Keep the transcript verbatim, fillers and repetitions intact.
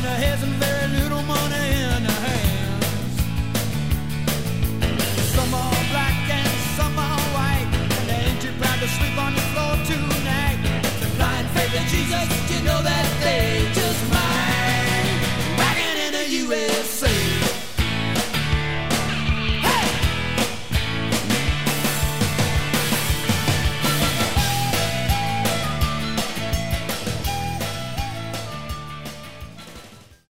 their heads and very little money in their hands. Some are black and some are white, and they ain't too proud to sleep on the floor tonight. The blind faith in Jesus, you know that they just might. Rockin' in the U S A.